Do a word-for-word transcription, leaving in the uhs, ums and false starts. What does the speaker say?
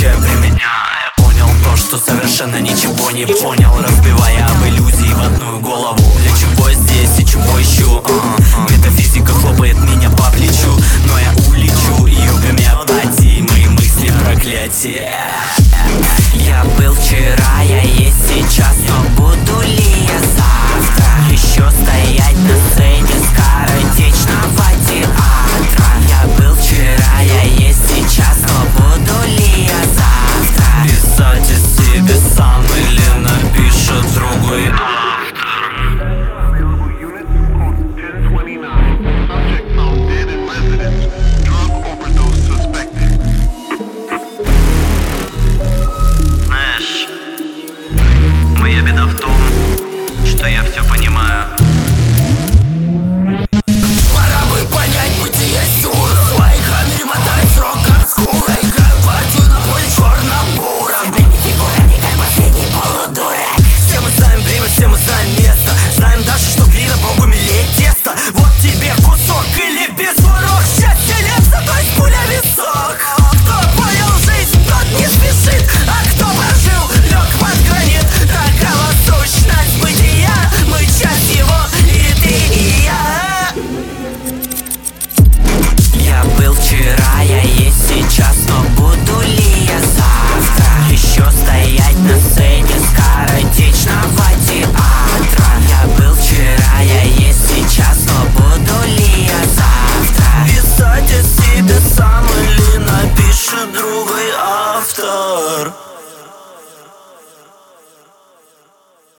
оружие применяя. Понял то, что совершенно ничего не понял, разбивая об иллюзии в одну голову. Для чего здесь и чего ищу? uh-huh. Метафизика хлопает меня по плечу, но я улечу, и в гомеопатии мои мысли проклятие. Я